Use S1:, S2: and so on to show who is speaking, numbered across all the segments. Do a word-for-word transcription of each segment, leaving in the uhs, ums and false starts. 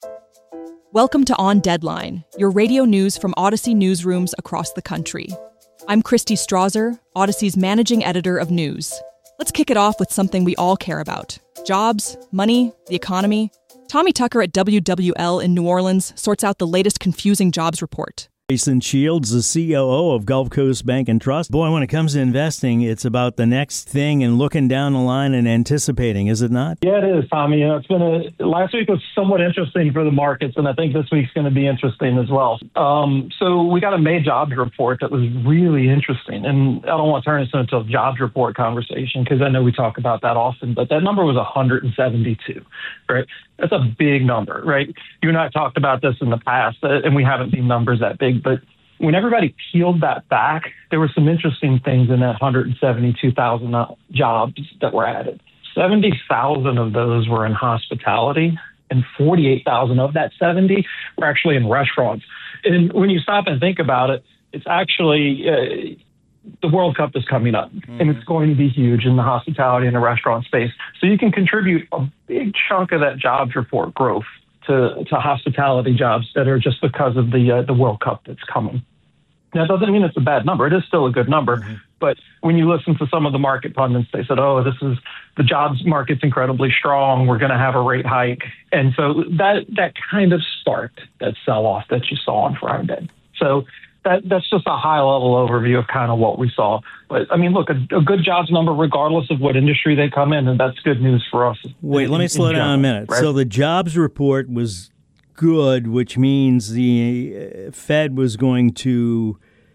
S1: Welcome to On Deadline, your radio news from Odyssey newsrooms across the country. I'm Christy Strasser, Odyssey's managing editor of news. Let's kick it off with something we all care about: jobs, money, the economy. Tommy Tucker at W W L in New Orleans sorts out the latest confusing jobs report.
S2: Jason Shields, the C O O of Gulf Coast Bank and Trust. Boy, when it comes to investing, it's about the next thing and looking down the line and anticipating, is it not?
S3: Yeah, it is, Tommy. You know, it's been a last week was somewhat interesting for the markets, and I think this week's going to be interesting as well. Um, so we got a May jobs report that was really interesting, and I don't want to turn this into a jobs report conversation because I know we talk about that often, but that number was one hundred seventy-two, right? That's a big number, right? You and I talked about this in the past, uh, and we haven't seen numbers that big. But when everybody peeled that back, there were some interesting things in that one hundred seventy-two thousand jobs that were added. seventy thousand of those were in hospitality, and forty-eight thousand of that seventy were actually in restaurants. And when you stop and think about it, it's actually uh, the World Cup is coming up, mm-hmm. and it's going to be huge in the hospitality and the restaurant space. So you can contribute a big chunk of that jobs report growth to, to hospitality jobs that are just because of the uh, the World Cup that's coming. Now, it doesn't mean it's a bad number. It is still a good number. Mm-hmm. But when you listen to some of the market pundits, they said, oh, this is the jobs market's incredibly strong. We're going to have a rate hike. And so that that kind of sparked that sell-off that you saw on Friday. So That, that's just a high-level overview of kind of what we saw. But, I mean, look, a, a good jobs number, regardless of what industry they come in, and that's good news for us.
S2: Wait,
S3: in,
S2: let me slow down general, a minute. Right? So the jobs report was good, which means the Fed was going to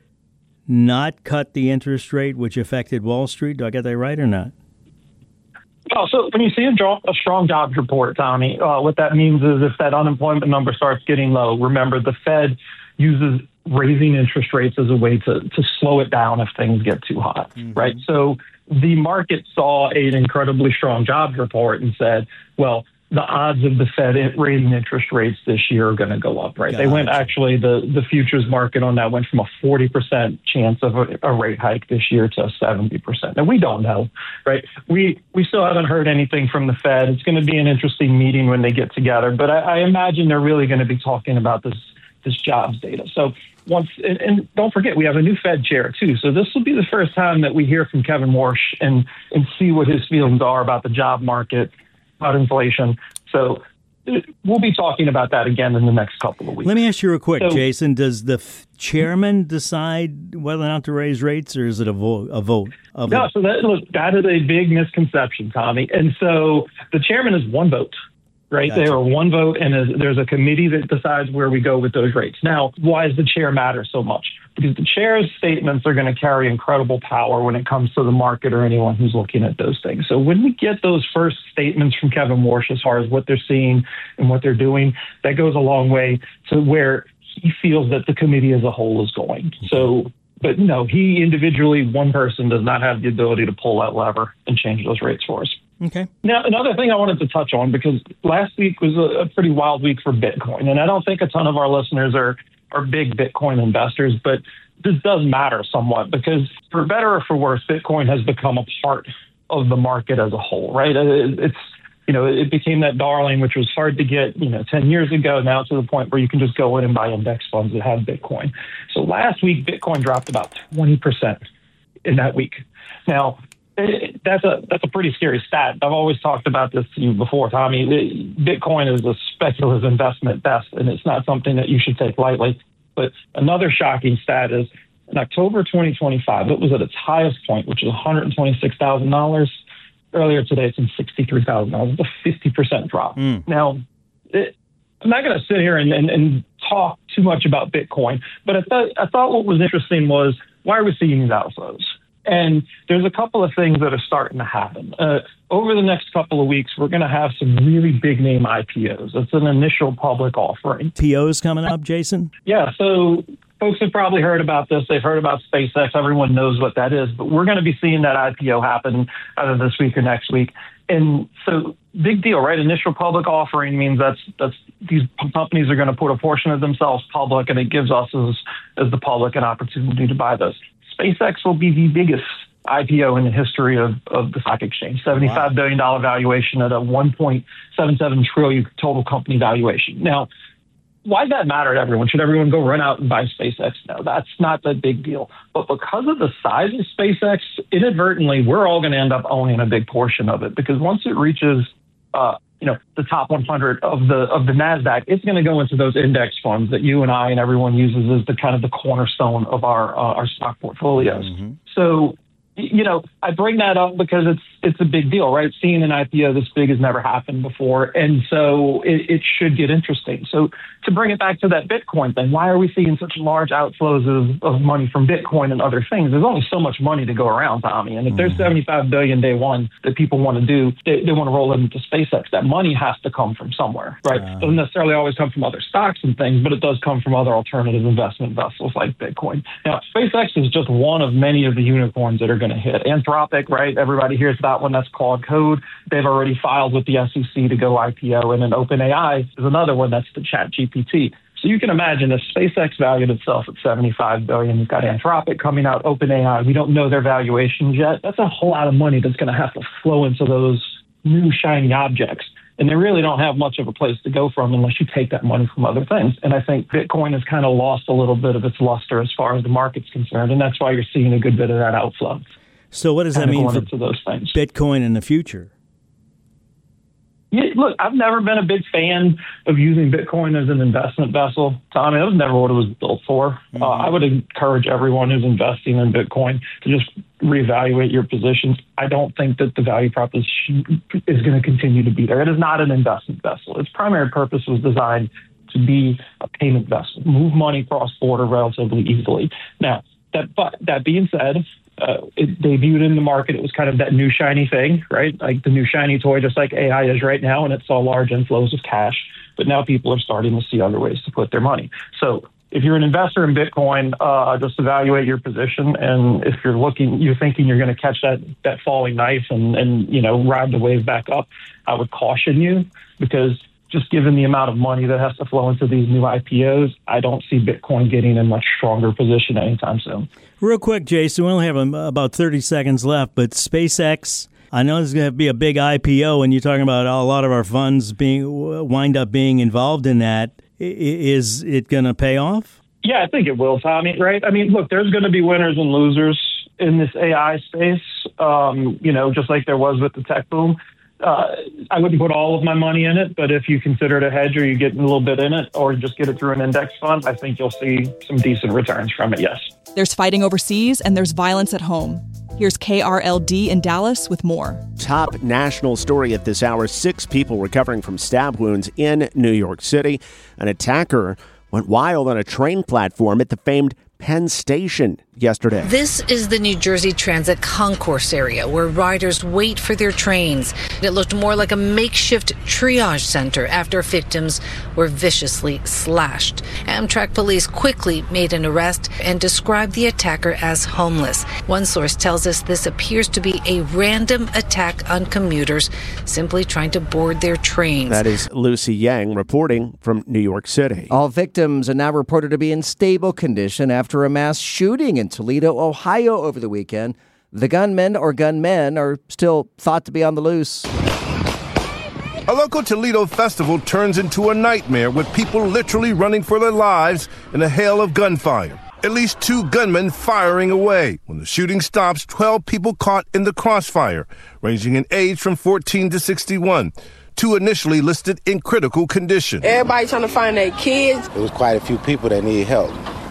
S2: not cut the interest rate, which affected Wall Street. Do I get that right or not?
S3: Oh, so when you see a, job, a strong jobs report, Tommy, uh, what that means is if that unemployment number starts getting low, remember the Fed uses raising interest rates as a way to, to slow it down if things get too hot, mm-hmm. right? So the market saw an incredibly strong jobs report and said, well, the odds of the Fed raising interest rates this year are going to go up, right? Gotcha. They went actually, the, the futures market on that went from a forty percent chance of a, a rate hike this year to a seventy percent. Now, we don't know, right? We we still haven't heard anything from the Fed. It's going to be an interesting meeting when they get together, but I, I imagine they're really going to be talking about this this jobs data. So once, and, and don't forget, we have a new Fed chair too. So this will be the first time that we hear from Kevin Warsh and, and see what his feelings are about the job market, about inflation. So we'll be talking about that again in the next couple of weeks.
S2: Let me ask you real quick,
S3: so,
S2: Jason. Does the f- chairman decide whether or not to raise rates, or is it a vote? A vote? A
S3: no,
S2: vote?
S3: so that, look, that is a big misconception, Tommy. And so the chairman is one vote. Right. Gotcha. They are one vote, and there's a committee that decides where we go with those rates. Now, why does the chair matter so much? Because the chair's statements are going to carry incredible power when it comes to the market or anyone who's looking at those things. So when we get those first statements from Kevin Warsh as far as what they're seeing and what they're doing, that goes a long way to where he feels that the committee as a whole is going. So, but no, he individually, one person, does not have the ability to pull that lever and change those rates for us.
S2: Okay.
S3: Now, another thing I wanted to touch on, because last week was a, a pretty wild week for Bitcoin, and I don't think a ton of our listeners are, are big Bitcoin investors, but this does matter somewhat because for better or for worse, Bitcoin has become a part of the market as a whole, right? It, it's, you know, it became that darling, which was hard to get, you know, ten years ago, now to the point where you can just go in and buy index funds that have Bitcoin. So last week, Bitcoin dropped about twenty percent in that week. Now, It, that's a that's a pretty scary stat. I've always talked about this to you before, Tommy. Bitcoin is a speculative investment best, and it's not something that you should take lightly. But another shocking stat is in October twenty twenty-five, it was at its highest point, which is one hundred twenty-six thousand dollars. Earlier today, it's in sixty-three thousand dollars. It's a fifty percent drop. Mm. Now, it, I'm not going to sit here and, and, and talk too much about Bitcoin, but I thought, I thought what was interesting was, why are we seeing these outflows? And there's a couple of things that are starting to happen. Uh, over the next couple of weeks, we're going to have some really big name I P Os. It's an initial public offering.
S2: I P Os coming up, Jason?
S3: Yeah, so folks have probably heard about this. They've heard about SpaceX. Everyone knows what that is. But we're going to be seeing that I P O happen either this week or next week. And so big deal, right? Initial public offering means that's that's these companies are going to put a portion of themselves public, and it gives us as, as the public an opportunity to buy those. SpaceX will be the biggest I P O in the history of, of the stock exchange. seventy-five billion dollars valuation at a one point seven seven trillion dollars total company valuation. Now, why does that matter to everyone? Should everyone go run out and buy SpaceX? No, that's not the big deal. But because of the size of SpaceX, inadvertently, we're all going to end up owning a big portion of it, because once it reaches uh, you know, the top one hundred of the of the NASDAQ, it's going to go into those index funds that you and I and everyone uses as the kind of the cornerstone of our uh, our stock portfolios. Mm-hmm. So, you know, I bring that up because it's it's a big deal, right? Seeing an I P O this big has never happened before. And so it, it should get interesting. So to bring it back to that Bitcoin thing, why are we seeing such large outflows of, of money from Bitcoin and other things? There's only so much money to go around, Tommy. And if mm. there's seventy-five billion dollars day one that people want to do, they, they want to roll it into SpaceX. That money has to come from somewhere, right? Uh, it doesn't necessarily always come from other stocks and things, but it does come from other alternative investment vessels like Bitcoin. Now, SpaceX is just one of many of the unicorns that are going to hit. Anthropic, right? Everybody hears about one. That's Claude Code. They've already filed with the S E C to go I P O, and then OpenAI is another one. That's the Chat G P T. So you can imagine if SpaceX valued itself at seventy-five billion dollars, you've got Anthropic coming out, OpenAI. We don't know their valuations yet. That's a whole lot of money that's going to have to flow into those new shiny objects. And they really don't have much of a place to go from unless you take that money from other things. And I think Bitcoin has kind of lost a little bit of its luster as far as the market's concerned. And that's why you're seeing a good bit of that outflow.
S2: So what does that mean for
S3: those things.
S2: Bitcoin in the future?
S3: Yeah, look, I've never been a big fan of using Bitcoin as an investment vessel. Tommy, that was never what it was built for. Mm-hmm. Uh, I would encourage everyone who's investing in Bitcoin to just reevaluate your positions. I don't think that the value proposition is going to continue to be there. It is not an investment vessel. Its primary purpose was designed to be a payment vessel, move money cross-border relatively easily. Now, that but that being said, Uh, it debuted in the market. It was kind of that new shiny thing, right? Like the new shiny toy, just like A I is right now, and it saw large inflows of cash. But now people are starting to see other ways to put their money. So if you're an investor in Bitcoin, uh, just evaluate your position. And if you're looking, you're thinking you're going to catch that that falling knife and, and, you know, ride the wave back up, I would caution you, because just given the amount of money that has to flow into these new I P Os, I don't see Bitcoin getting in a much stronger position anytime soon.
S2: Real quick, Jason, we only have about thirty seconds left, but SpaceX, I know there's going to be a big I P O, and you're talking about a lot of our funds being wind up being involved in that. Is it going to pay off?
S3: Yeah, I think it will, Tommy, right? I mean, look, there's going to be winners and losers in this A I space, um, you know, just like there was with the tech boom. Uh, I wouldn't put all of my money in it, but if you consider it a hedge or you get a little bit in it or just get it through an index fund, I think you'll see some decent returns from it, yes.
S1: There's fighting overseas and there's violence at home. Here's K R L D in Dallas with more.
S4: Top national story at this hour, six people recovering from stab wounds in New York City. An attacker went wild on a train platform at the famed Penn Station yesterday.
S5: This is the New Jersey Transit concourse area where riders wait for their trains. It looked more like a makeshift triage center after victims were viciously slashed. Amtrak police quickly made an arrest and described the attacker as homeless. One source tells us this appears to be a random attack on commuters simply trying to board their trains.
S4: That is Lucy Yang reporting from New York City.
S6: All victims are now reported to be in stable condition after a mass shooting in Toledo, Ohio over the weekend. The gunmen or gunmen are still thought to be on the loose.
S7: A local Toledo festival turns into a nightmare with people literally running for their lives in a hail of gunfire. At least two gunmen firing away. When the shooting stops, twelve people caught in the crossfire, ranging in age from fourteen to sixty-one. Two initially listed in critical condition.
S8: Everybody trying to find their kids.
S9: There was quite a few people that need help.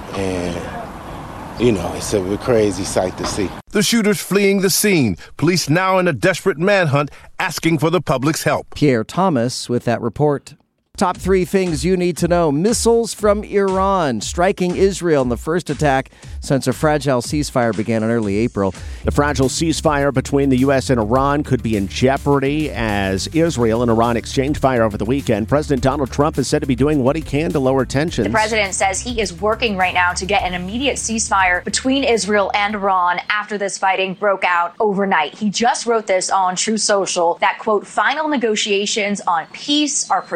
S9: And, you know, it's a crazy sight to see.
S7: The shooters fleeing the scene. Police now in a desperate manhunt asking for the public's help.
S6: Pierre Thomas with that report. Top three things you need to know. Missiles from Iran striking Israel in the first attack since a fragile ceasefire began in early April.
S4: The fragile ceasefire between the U S and Iran could be in jeopardy as Israel and Iran exchanged fire over the weekend. President Donald Trump is said to be doing what he can to lower tensions.
S10: The president says he is working right now to get an immediate ceasefire between Israel and Iran after this fighting broke out overnight. He just wrote this on True Social that, quote, final negotiations on peace are proceeding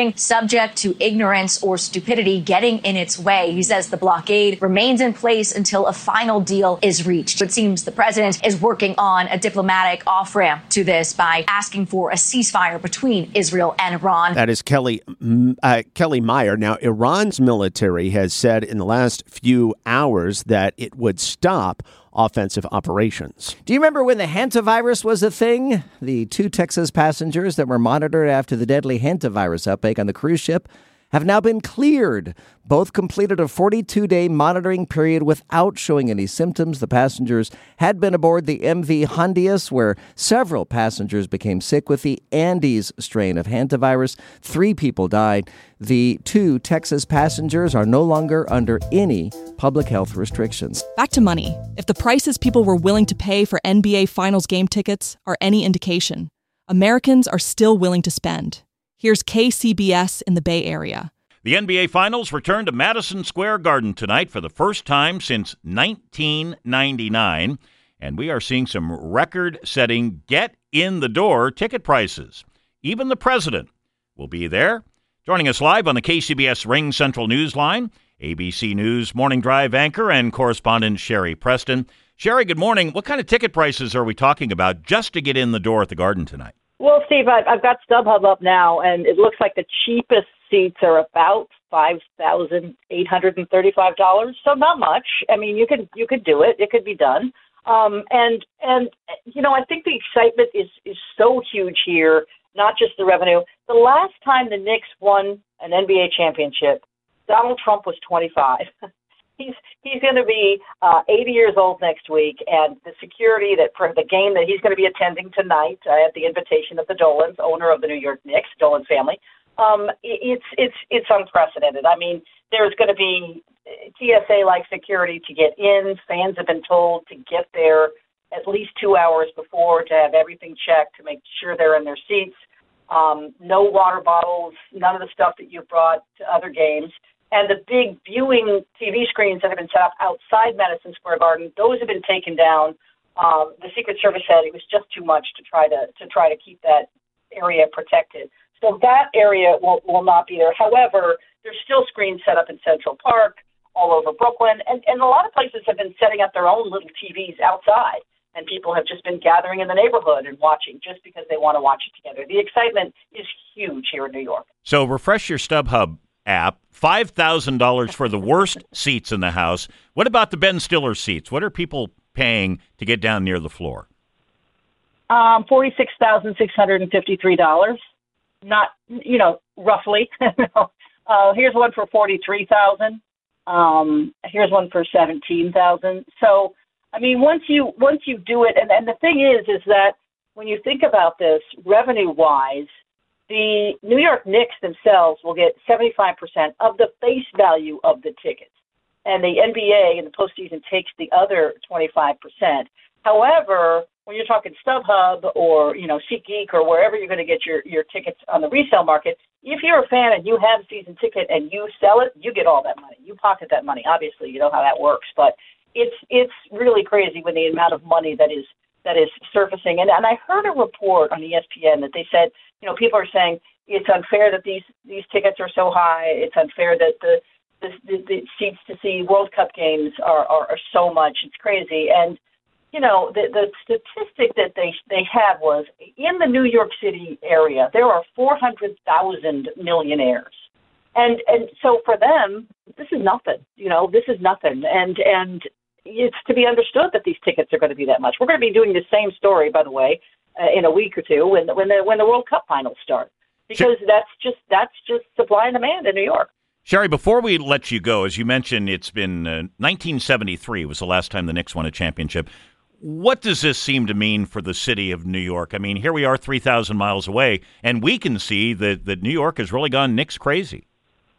S10: nothing subject to ignorance or stupidity getting in its way. He says the blockade remains in place until a final deal is reached. It seems the president is working on a diplomatic off-ramp to this by asking for a ceasefire between Israel and Iran.
S4: That is Kelly uh, Kelly Meyer. Now, Iran's military has said in the last few hours that it would stop offensive operations.
S6: Do you remember when the hantavirus was a thing? The two Texas passengers that were monitored after the deadly hantavirus outbreak on the cruise ship have now been cleared. Both completed a forty-two day monitoring period without showing any symptoms. The passengers had been aboard the M V Hondius, where several passengers became sick with the Andes strain of hantavirus. Three people died. The two Texas passengers are no longer under any public health restrictions.
S1: Back to money. If the prices people were willing to pay for N B A Finals game tickets are any indication, Americans are still willing to spend. Here's K C B S in the Bay Area.
S11: The N B A Finals return to Madison Square Garden tonight for the first time since nineteen ninety-nine, and we are seeing some record-setting get-in-the-door ticket prices. Even the president will be there. Joining us live on the K C B S Ring Central Newsline, A B C News Morning Drive anchor and correspondent Sherry Preston. Sherry, good morning. What kind of ticket prices are we talking about just to get in the door at the Garden tonight?
S12: Well, Steve, I've got StubHub up now, and it looks like the cheapest seats are about five thousand eight hundred thirty-five dollars. So not much. I mean, you could you could do it. It could be done. Um, and and you know, I think the excitement is is so huge here. Not just the revenue. The last time the Knicks won an N B A championship, Donald Trump was twenty-five. He's he's going to be uh, eighty years old next week, and the security that for the game that he's going to be attending tonight uh, at the invitation of the Dolans, owner of the New York Knicks, Dolan family, um, it's it's it's unprecedented. I mean, there's going to be T S A-like security to get in. Fans have been told to get there at least two hours before to have everything checked to make sure they're in their seats. Um, no water bottles, none of the stuff that you've brought to other games. And the big viewing T V screens that have been set up outside Madison Square Garden, those have been taken down. Um, the Secret Service said it was just too much to try to to try to keep that area protected. So that area will, will not be there. However, there's still screens set up in Central Park, all over Brooklyn, and, and a lot of places have been setting up their own little T Vs outside. And people have just been gathering in the neighborhood and watching just because they want to watch it together. The excitement is huge here in New York.
S11: So refresh your StubHub app. five thousand dollars for the worst seats in the house. What about the Ben Stiller seats? What are people paying to get down near the floor?
S12: Um, forty-six thousand six hundred fifty-three dollars. Not, you know, roughly. uh, here's one for forty-three thousand dollars. Um, here's one for seventeen thousand dollars. So, I mean, once you once you do it, and, and the thing is, is that when you think about this revenue-wise, the New York Knicks themselves will get seventy-five percent of the face value of the tickets, and the N B A in the postseason takes the other twenty-five percent. However, when you're talking StubHub or, you know, SeatGeek or wherever you're going to get your, your tickets on the resale market, if you're a fan and you have a season ticket and you sell it, you get all that money. You pocket that money. Obviously, you know how that works, but it's it's really crazy with the amount of money that is that is surfacing. And, and I heard a report on E S P N that they said, you know, people are saying it's unfair that these, these tickets are so high. It's unfair that the the, the, the seats to see World Cup games are, are, are so much. It's crazy. And, you know, the, the statistic that they they had was in the New York City area, there are four hundred thousand millionaires. And and so for them, this is nothing. You know, this is nothing. And and it's to be understood that these tickets are going to be that much. We're going to be doing the same story, by the way, uh, in a week or two when when the when the World Cup finals start, because sure. that's just that's just supply and demand in New York.
S11: Sherry, before we let you go, as you mentioned, it's been uh, nineteen seventy-three was the last time the Knicks won a championship. What does this seem to mean for the city of New York? I mean, here we are three thousand miles away, and we can see that, that New York has really gone Knicks crazy.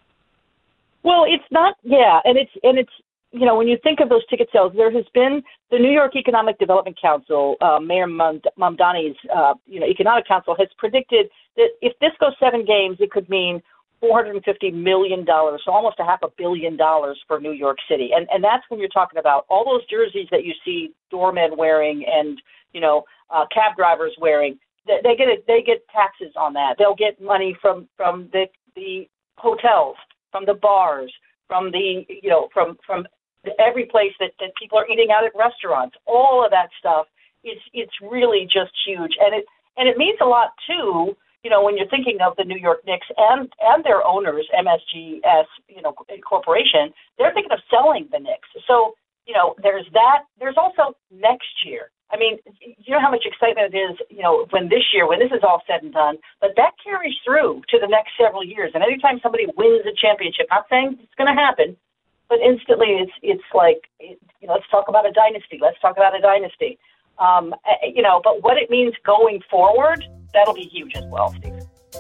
S12: Well, it's not, yeah, and it's, and it's, you know, when you think of those ticket sales, there has been the New York Economic Development Council, uh, Mayor Mamdani's, uh, you know, Economic Council has predicted that if this goes seven games, it could mean four hundred fifty million dollars, so almost a half a billion dollars for New York City. And and that's when you're talking about all those jerseys that you see doormen wearing and, you know, uh, cab drivers wearing. They, they get a, they get taxes on that. They'll get money from, from the the hotels, from the bars, from the, you know, from, from every place that, that people are eating out at restaurants, all of that stuff, it's, it's really just huge. And it, and it means a lot, too, you know, when you're thinking of the New York Knicks and, and their owners, M S G S, you know, Corporation, they're thinking of selling the Knicks. So, you know, there's that. There's also next year. I mean, you know how much excitement it is, you know, when this year, when this is all said and done, but that carries through to the next several years. And anytime somebody wins a championship, not saying it's going to happen, but instantly it's it's like, you know, let's talk about a dynasty. Let's talk about a dynasty. Um, you know, but what it means going forward, that'll be huge as well, Steve.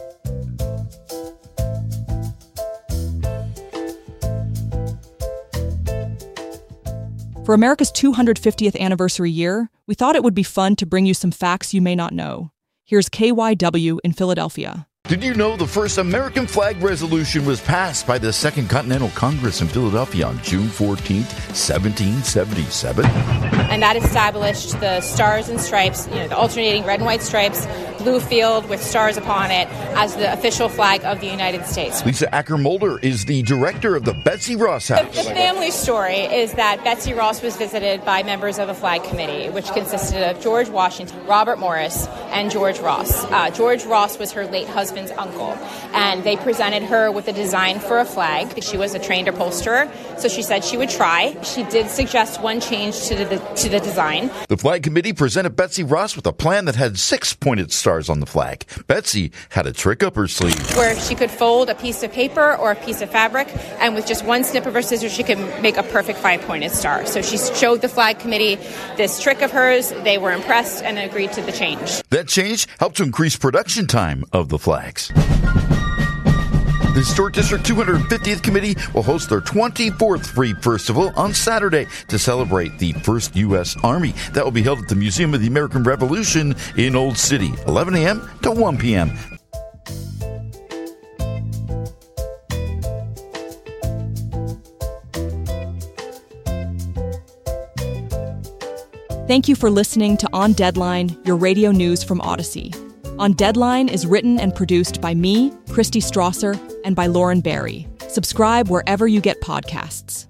S1: For America's two hundred fiftieth anniversary year, we thought it would be fun to bring you some facts you may not know. Here's K Y W in Philadelphia.
S13: Did you know the first American flag resolution was passed by the Second Continental Congress in Philadelphia on June fourteenth, seventeen seventy-seven?
S14: And that established the stars and stripes, you know, the alternating red and white stripes, blue field with stars upon it, as the official flag of the United States.
S13: Lisa Acker-Mulder is the director of the Betsy Ross House.
S14: The, the family story is that Betsy Ross was visited by members of a flag committee, which consisted of George Washington, Robert Morris, and George Ross. Uh, George Ross was her late husband's uncle, and they presented her with a design for a flag. She was a trained upholsterer, so she said she would try. She did suggest one change to the, to the design.
S13: The flag committee presented Betsy Ross with a plan that had six pointed stars on the flag. Betsy had a trick up her sleeve,
S14: where she could fold a piece of paper or a piece of fabric, and with just one snip of her scissors, she could make a perfect five-pointed star. So she showed the flag committee this trick of hers. They were impressed and agreed to the change.
S13: That change helped to increase production time of the flags. The Historic District two hundred fiftieth Committee will host their twenty-fourth Free Festival on Saturday to celebrate the first U S Army. That will be held at the Museum of the American Revolution in Old City, eleven a.m. to one p.m.
S1: Thank you for listening to On Deadline, your radio news from Odyssey. On Deadline is written and produced by me, Christy Strasser, and by Lauren Barry. Subscribe wherever you get podcasts.